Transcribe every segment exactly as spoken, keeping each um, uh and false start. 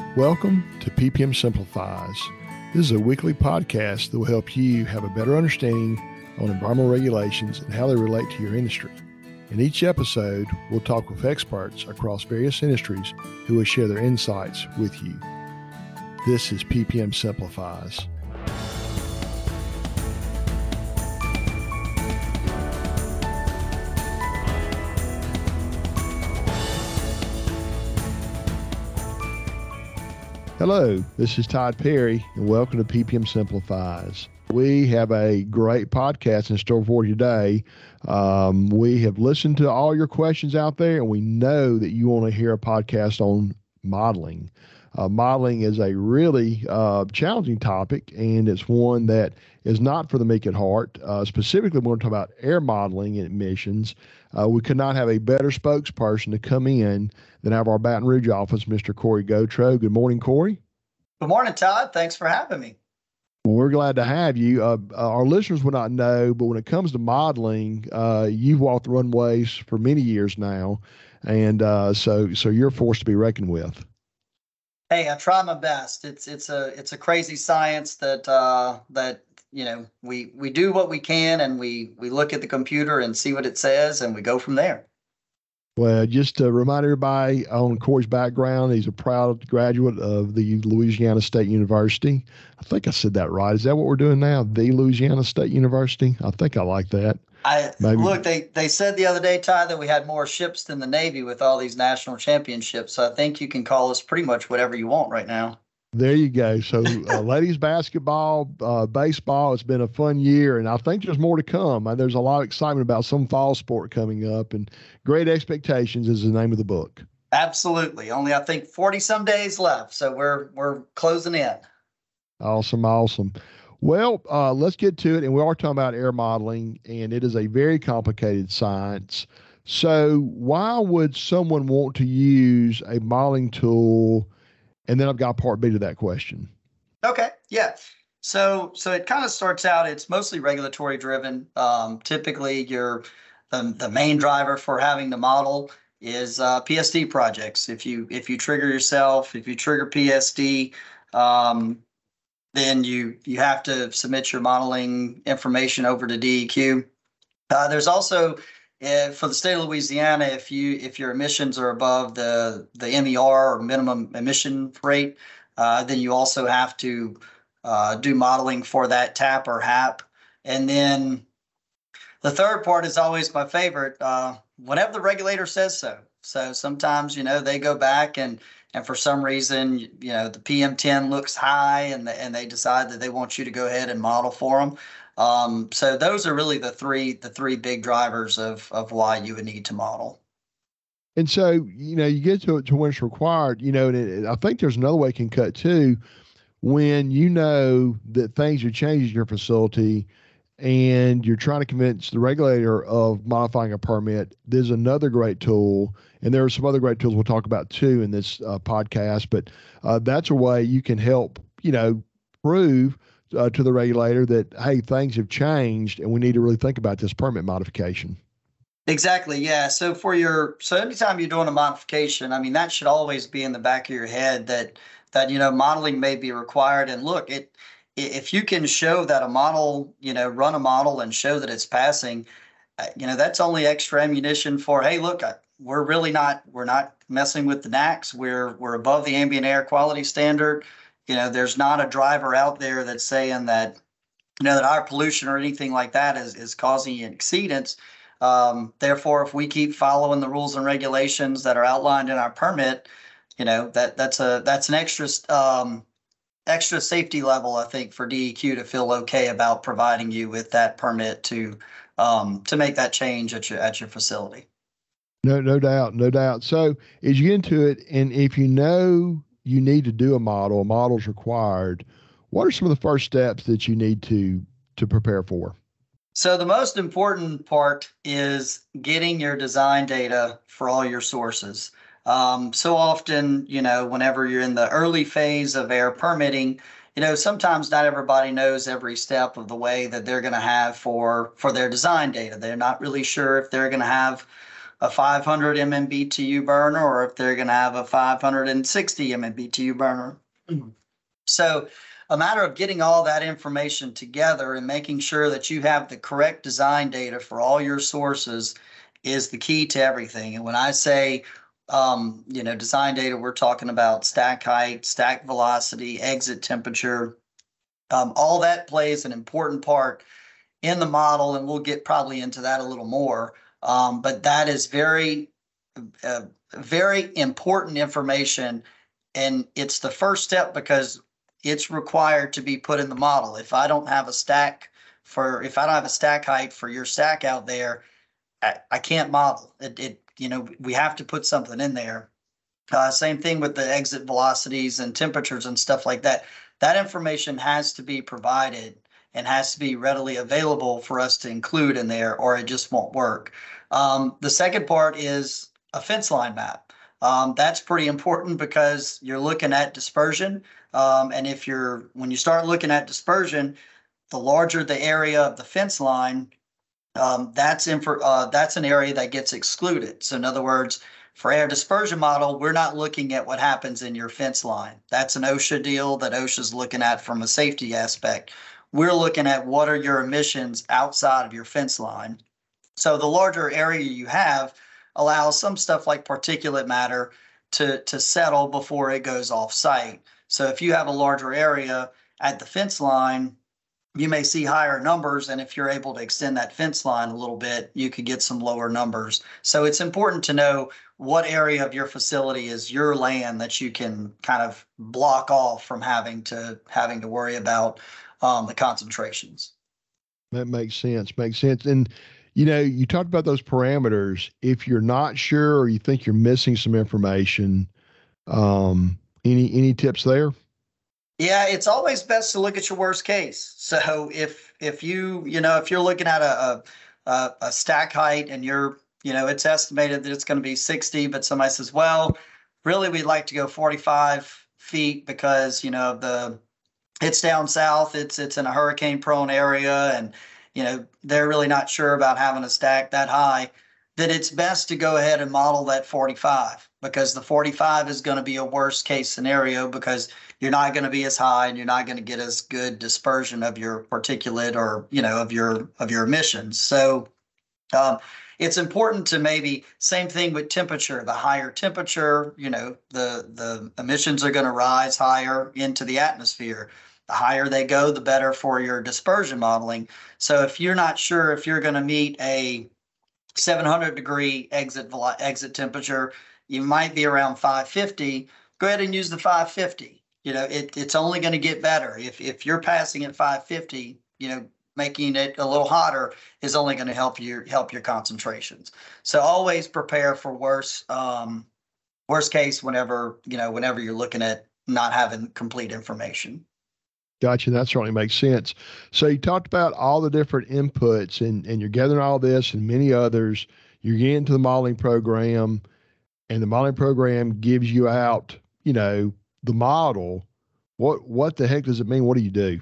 Welcome to P P M Simplifies. This is a weekly podcast that will help you have a better understanding on environmental regulations and how they relate to your industry. In each episode, we'll talk with experts across various industries who will share their insights with you. This is P P M Simplifies. Hello, this is Todd Perry, and welcome to P P M Simplifies. We have a great podcast in store for you today. Um, we have listened to all your questions out there, and we know that you want to hear a podcast on modeling. Uh, modeling is a really uh, challenging topic, and it's one that is not for the meek at heart. Uh, specifically, we're going to talk about air modeling and emissions. Uh, we could not have a better spokesperson to come in than have our Baton Rouge office, Mister Corey Gautreaux. Good morning, Corey. Good morning, Todd. Thanks for having me. Well, we're glad to have you. Uh, our listeners will not know, but when it comes to modeling, uh, you've walked the runways for many years now, and uh, so so you're a force to be reckoned with. Hey, I try my best. It's it's a it's a crazy science that uh, that you know we we do what we can, and we we look at the computer and see what it says, and we go from there. Well, just to remind everybody on Corey's background, he's a proud graduate of the Louisiana State University. I think I said that right. Is that what we're doing now? The Louisiana State University? I think I like that. I Maybe. Look, they, they said the other day, Ty, that we had more ships than the Navy with all these national championships. So I think you can call us pretty much whatever you want right now. There you go. So uh, ladies basketball, uh, baseball, it's been a fun year, and I think there's more to come. Uh, there's a lot of excitement about some fall sport coming up, and Great Expectations is the name of the book. Absolutely. Only, I think, forty some days left. So we're we're closing in. Awesome. Awesome. Well, uh, let's get to it. And we are talking about air modeling, and it is a very complicated science. So why would someone want to use a modeling tool? And then I've got part B to that question. Okay. Yeah. So so it kind of starts out, it's mostly regulatory driven. Um, typically, your the, the main driver for having the model is uh, P S D projects. If you if you trigger yourself, if you trigger P S D, um, then you you have to submit your modeling information over to D E Q. Uh, there's also uh, for the state of Louisiana, if you if your emissions are above the the M E R or minimum emission rate, uh, then you also have to uh, do modeling for that T A P or H A P. And then the third part is always my favorite. Uh, whenever the regulator says so. So sometimes, you know, they go back and and for some reason, you know, the P M ten looks high, and the, and they decide that they want you to go ahead and model for them. Um, so those are really the three the three big drivers of of why you would need to model. And so, you know, you get to it to when it's required, you know, and it, I think there's another way it can cut too. When you know that things are changing in your facility and you're trying to convince the regulator of modifying a permit, there's another great tool. And there are some other great tools we'll talk about too in this uh, podcast, but uh, that's a way you can help, you know, prove uh, to the regulator that, hey, things have changed and we need to really think about this permit modification. Exactly. Yeah. So for your, so anytime you're doing a modification, I mean, that should always be in the back of your head that, that, you know, modeling may be required. And look, it, if you can show that a model, you know, run a model and show that it's passing, uh, you know, that's only extra ammunition for, hey, look, I, we're really not, we're not messing with the N A Cs. We're, we're above the ambient air quality standard. You know, there's not a driver out there that's saying that, you know, that our pollution or anything like that is, is causing an exceedance. Um, therefore, if we keep following the rules and regulations that are outlined in our permit, you know, that that's a, that's an extra, um, extra safety level, I think, for D E Q to feel okay about providing you with that permit to, um, to make that change at your, at your facility. No, no doubt, no doubt. So as you get into it, and if you know you need to do a model, a model's required, what are some of the first steps that you need to to prepare for? So the most important part is getting your design data for all your sources. Um, so often, you know, whenever you're in the early phase of air permitting, you know, sometimes not everybody knows every step of the way that they're going to have for for their design data. They're not really sure if they're going to have a five hundred M M B T U burner or if they're going to have a five hundred sixty M M B T U burner. So a matter of getting all that information together and making sure that you have the correct design data for all your sources is the key to everything. And when I say, um, you know, design data, we're talking about stack height, stack velocity, exit temperature. Um, all that plays an important part in the model, and we'll get probably into that a little more. Um, but that is very, uh, very important information, and it's the first step because it's required to be put in the model. If I don't have a stack for, if I don't have a stack height for your stack out there, I, I can't model it. It, you know, we have to put something in there. Uh, same thing with the exit velocities and temperatures and stuff like that. That information has to be provided and has to be readily available for us to include in there, or it just won't work. Um, the second part is a fence line map. Um, that's pretty important because you're looking at dispersion. Um, and if you're, when you start looking at dispersion, the larger the area of the fence line, um, that's in for, uh, that's an area that gets excluded. So in other words, for our dispersion model, we're not looking at what happens in your fence line. That's an OSHA deal that OSHA's looking at from a safety aspect. We're looking at what are your emissions outside of your fence line. So the larger area you have allows some stuff like particulate matter to, to settle before it goes off site. So if you have a larger area at the fence line, you may see higher numbers. And if you're able to extend that fence line a little bit, you could get some lower numbers. So it's important to know what area of your facility is your land that you can kind of block off from having to having to worry about um, the concentrations. That makes sense. Makes sense. And, you know, you talked about those parameters. If you're not sure or you think you're missing some information, um, any any tips there? Yeah, it's always best to look at your worst case. So if if you you know if you're looking at a a, a stack height and you're you know it's estimated that it's going to be sixty, but somebody says, well, really we'd like to go forty-five feet because you know the it's down south, it's it's in a hurricane prone area, and you know they're really not sure about having a stack that high. Then it's best to go ahead and model that forty-five because the forty-five is going to be a worst case scenario because you're not going to be as high and you're not going to get as good dispersion of your particulate or, you know, of your of your emissions. So um, it's important to maybe same thing with temperature. The higher temperature, you know, the the emissions are going to rise higher into the atmosphere. The higher they go, the better for your dispersion modeling. So if you're not sure if you're going to meet a seven hundred degree exit exit temperature, you might be around five fifty. Go ahead and use the five fifty. You know, it, it's only going to get better. If if you're passing at five fifty, you know, making it a little hotter is only going to help you help your concentrations. So always prepare for worse um, worst case whenever you know whenever you're looking at not having complete information. Gotcha. That certainly makes sense. So you talked about all the different inputs and, and you're gathering all this and many others. You're getting into the modeling program and the modeling program gives you out, you know, the model. What, what the heck does it mean? What do you do?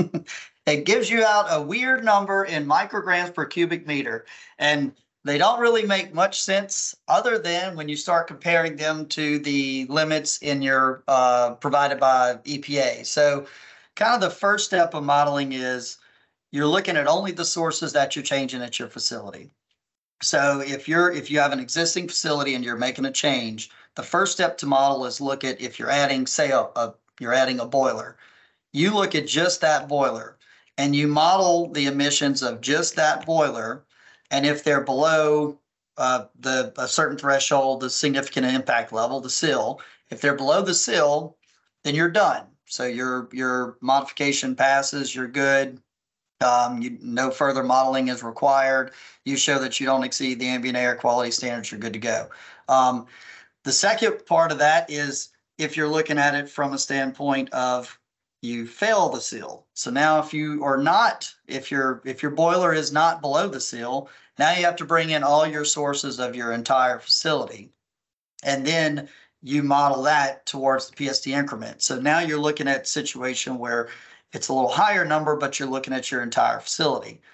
It gives you out a weird number in micrograms per cubic meter. And they don't really make much sense other than when you start comparing them to the limits in your uh, provided by E P A. So kind of the first step of modeling is you're looking at only the sources that you're changing at your facility. So if you're if you have an existing facility and you're making a change, the first step to model is look at if you're adding, say, a, a you're adding a boiler. You look at just that boiler and you model the emissions of just that boiler. And if they're below uh, the a certain threshold, the significant impact level, the S I L, if they're below the S I L, then you're done. So your your modification passes, you're good. Um, you, no further modeling is required. You show that you don't exceed the ambient air quality standards, you're good to go. Um, the second part of that is if you're looking at it from a standpoint of you fail the S I L. So now if you are not, if your if your boiler is not below the S I L, now you have to bring in all your sources of your entire facility. And then you model that towards the P S D increment. So now you're looking at a situation where it's a little higher number, but you're looking at your entire facility.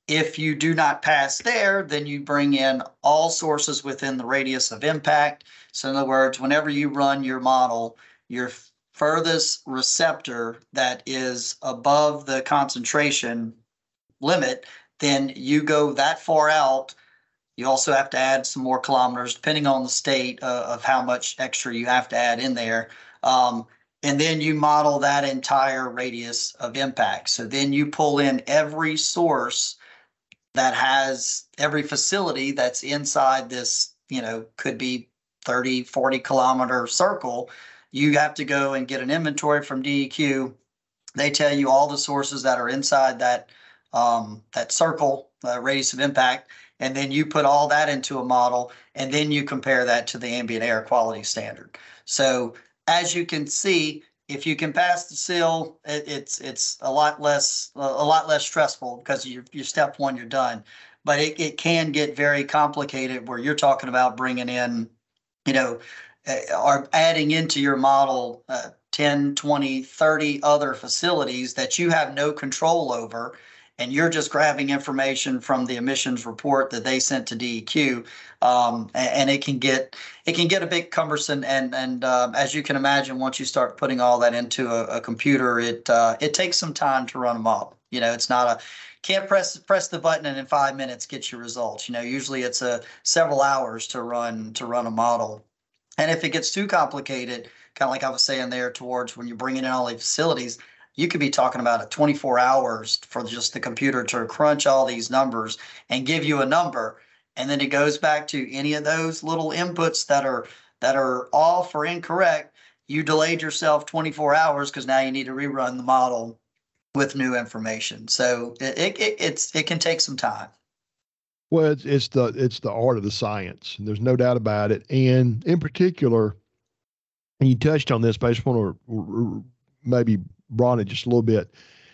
If you do not pass there, then you bring in all sources within the radius of impact. So in other words, whenever you run your model, your furthest receptor that is above the concentration limit, then you go that far out. You also have to add some more kilometers, depending on the state uh, of how much extra you have to add in there. Um, and then you model that entire radius of impact. So then you pull in every source that has every facility that's inside this, you know, could be thirty, forty kilometer circle. You have to go and get an inventory from D E Q. They tell you all the sources that are inside that um, that circle uh, radius of impact, and then you put all that into a model, and then you compare that to the ambient air quality standard. So as you can see, if you can pass the seal, it, it's it's a lot less a lot less stressful because you you step one, you're done. But it, it can get very complicated where you're talking about bringing in, you know, uh, or adding into your model uh, ten, twenty, thirty other facilities that you have no control over, and you're just grabbing information from the emissions report that they sent to D E Q, um, and, and it can get it can get a bit cumbersome. And and um, as you can imagine, once you start putting all that into a, a computer, it uh, it takes some time to run a model. You know, it's not a can't press press the button and in five minutes get your results. You know, usually it's a several hours to run to run a model. And if it gets too complicated, kind of like I was saying there, towards when you're bringing in all these facilities, you could be talking about a twenty-four hours for just the computer to crunch all these numbers and give you a number. And then it goes back to any of those little inputs that are that are off or incorrect. You delayed yourself twenty-four hours because now you need to rerun the model with new information. So it, it, it it's it can take some time. Well, it's, it's the it's the art of the science, and there's no doubt about it. And in particular, and you touched on this, but I just want to maybe broaden it just a little bit.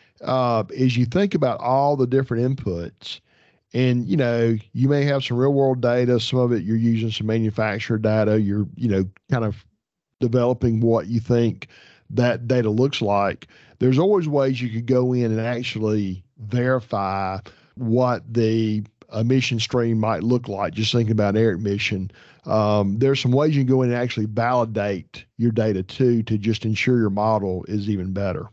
Uh, as you think about all the different inputs, and you know, you may have some real world data. Some of it you're using some manufacturer data. You're you know kind of developing what you think that data looks like. There's always ways you could go in and actually verify what the emission stream might look like, just thinking about air emission. Um, there's some ways you can go in and actually validate your data too, to just ensure your model is even better.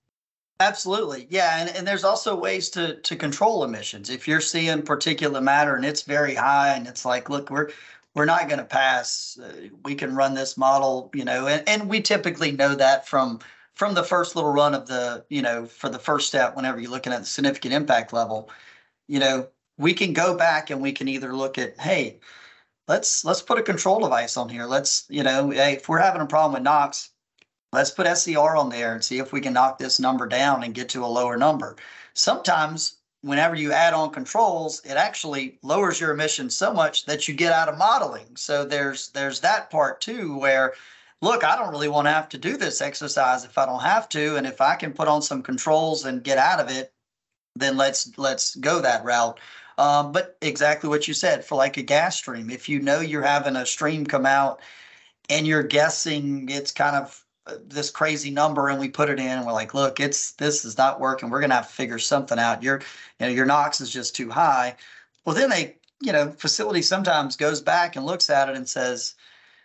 Absolutely. Yeah. And, and there's also ways to, to control emissions. If you're seeing particulate matter and it's very high and it's like, look, we're, we're not going to pass, uh, we can run this model, you know, and, and we typically know that from, from the first little run of the, you know, for the first step, whenever you're looking at the significant impact level, you know, we can go back and we can either look at, hey, let's let's put a control device on here. Let's, you know, hey, if we're having a problem with NOx, let's put S C R on there and see if we can knock this number down and get to a lower number. Sometimes whenever you add on controls, it actually lowers your emissions so much that you get out of modeling. So there's there's that part too, where, look, I don't really want to have to do this exercise if I don't have to. And if I can put on some controls and get out of it, then let's let's go that route. Um, but exactly what you said, for like a gas stream, if you know you're having a stream come out and you're guessing it's kind of this crazy number, and we put it in and we're like, look, it's this is not working. We're going to have to figure something out. Your, you know, your NOx is just too high. Well, then they, you know, facility sometimes goes back and looks at it and says,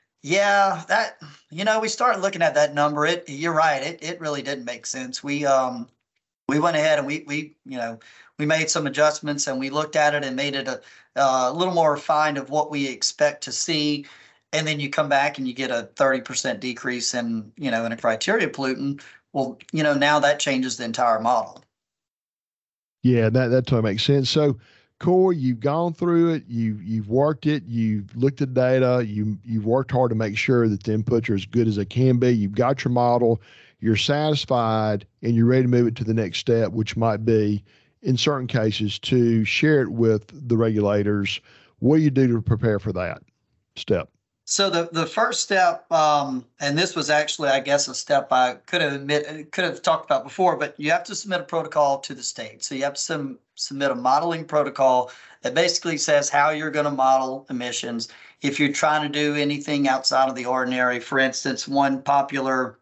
yeah, that, you know, we started looking at that number. It, you're right. It, it really didn't make sense. We, um, we went ahead and we, we, you know, we made some adjustments and we looked at it and made it a, uh, a little more refined of what we expect to see. And then you come back and you get a thirty percent decrease in, you know, in a criteria pollutant. Well, you know, now that changes the entire model. Yeah, that, that totally makes sense. So, Corey, you've gone through it, you, you've worked it, you've looked at data, you, you've worked hard to make sure that the inputs are as good as they can be. You've got your model, you're satisfied, and you're ready to move it to the next step, which might be, in certain cases, to share it with the regulators. What do you do to prepare for that step? So the, the first step, um, and this was actually, I guess, a step I could have admit, could have talked about before, but you have to submit a protocol to the state. So you have to sum, submit a modeling protocol that basically says how you're going to model emissions. If you're trying to do anything outside of the ordinary, for instance, one popular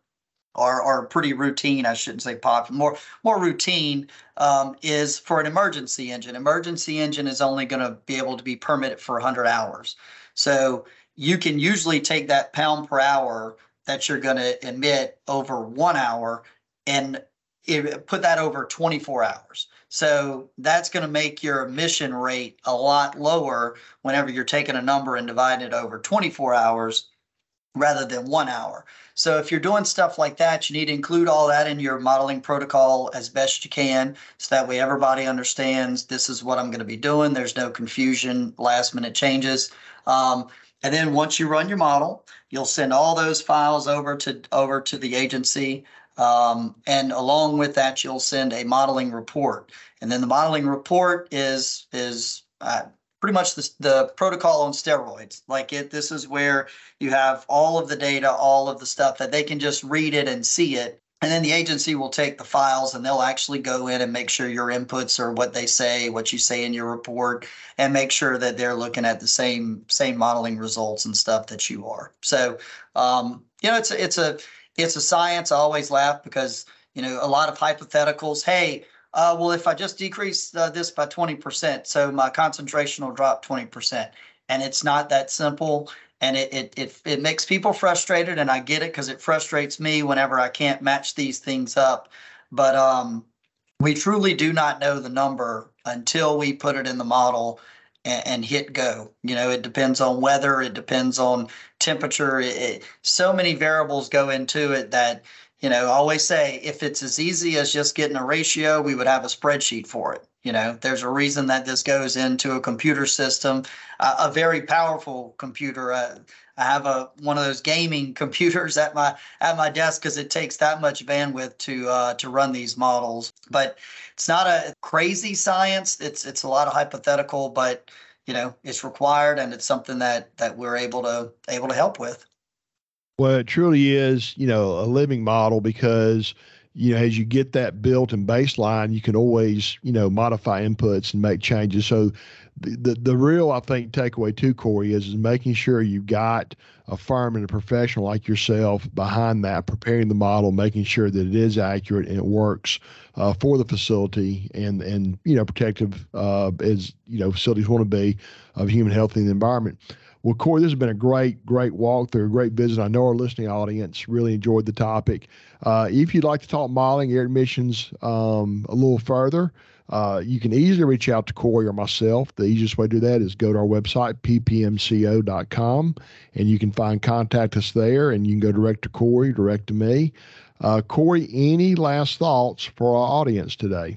or, or pretty routine, I shouldn't say pop, more, more routine, um, is for an emergency engine. Emergency engine is only going to be able to be permitted for one hundred hours. So you can usually take that pound per hour that you're going to emit over one hour and it, put that over twenty-four hours. So that's going to make your emission rate a lot lower whenever you're taking a number and dividing it over twenty-four hours rather than one hour. So if you're doing stuff like that, you need to include all that in your modeling protocol as best you can, so that way everybody understands this is what I'm going to be doing. There's no confusion, last minute changes. Um, and then once you run your model, you'll send all those files over to over to the agency. Um, and along with that, you'll send a modeling report. And then the modeling report is is uh, pretty much the, the protocol on steroids. Like it, this is where you have all of the data, all of the stuff that they can just read it and see it. And then the agency will take the files and they'll actually go in and make sure your inputs are what they say, what you say in your report, and make sure that they're looking at the same same modeling results and stuff that you are. So, um, you know, it's a, it's a it's a science. I always laugh because, you know, a lot of hypotheticals. Hey, uh, well, if I just decrease uh, this by twenty percent, so my concentration will drop twenty percent. And it's not that simple. And it, it, it, it makes people frustrated, and I get it because it frustrates me whenever I can't match these things up. But um, we truly do not know the number until we put it in the model and, and hit go. You know, it depends on weather. It depends on temperature. It, it, so many variables go into it that, you know, I always say if it's as easy as just getting a ratio, we would have a spreadsheet for it. You know, there's a reason that this goes into a computer system, uh, a very powerful computer. Uh, I have a one of those gaming computers at my at my desk because it takes that much bandwidth to uh, to run these models. But it's not a crazy science. It's it's a lot of hypothetical, but you know, it's required, and it's something that that we're able to able to help with. Well, it truly is, you know, a living model because, you know, as you get that built and baseline, you can always, you know, modify inputs and make changes. So the, the, the real, I think, takeaway too, Corey, is, is making sure you've got a firm and a professional like yourself behind that, preparing the model, making sure that it is accurate and it works uh, for the facility and, and, you know, protective uh, as, you know, facilities want to be of human health and the environment. Well, Corey, this has been a great, great walkthrough, a great visit. I know our listening audience really enjoyed the topic. Uh, if you'd like to talk modeling, air emissions um, a little further, uh, you can easily reach out to Corey or myself. The easiest way to do that is go to our website, p p m c o dot com, and you can find contact us there, and you can go direct to Corey, direct to me. Uh, Corey, any last thoughts for our audience today?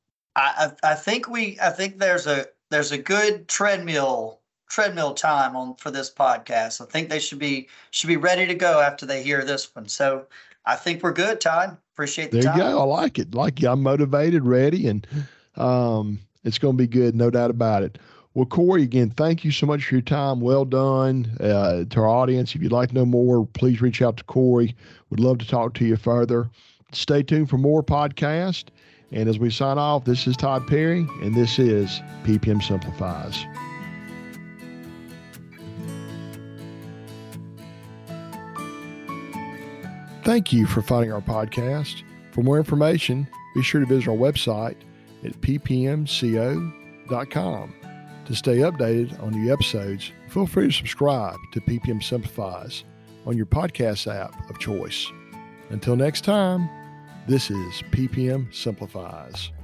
I, I think we, I think there's a there's a good treadmill. treadmill time on for this podcast. I think they should be should be ready to go after they hear this one. So I think we're good, Todd. Appreciate the there time. There you go. I like it. Like you. I'm motivated, ready, and um, it's going to be good. No doubt about it. Well, Corey, again, thank you so much for your time. Well done. Uh, to our audience, if you'd like to know more, please reach out to Corey. We'd love to talk to you further. Stay tuned for more podcasts. And as we sign off, this is Todd Perry, and this is P P M Simplifies. Thank you for finding our podcast. For more information, be sure to visit our website at p p m c o dot com. To stay updated on new episodes, feel free to subscribe to P P M Simplifies on your podcast app of choice. Until next time, this is P P M Simplifies.